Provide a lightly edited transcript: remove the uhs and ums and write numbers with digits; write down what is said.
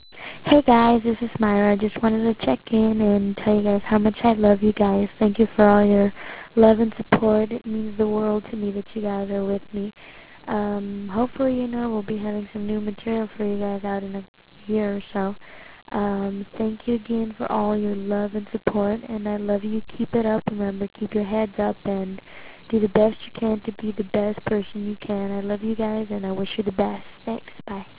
Hey guys, this is Myra. I just wanted to check in and tell you guys how much I love you guys. Thank you for all your love and support. It means the world to me that you guys are with me. Hopefully, we'll be having some new material for you guys out in a year or so. Thank you again for all your love and support, and I love you. Keep it up. Remember, keep your heads up and do the best you can to be the best person you can. I love you guys, and I wish you the best. Thanks. Bye.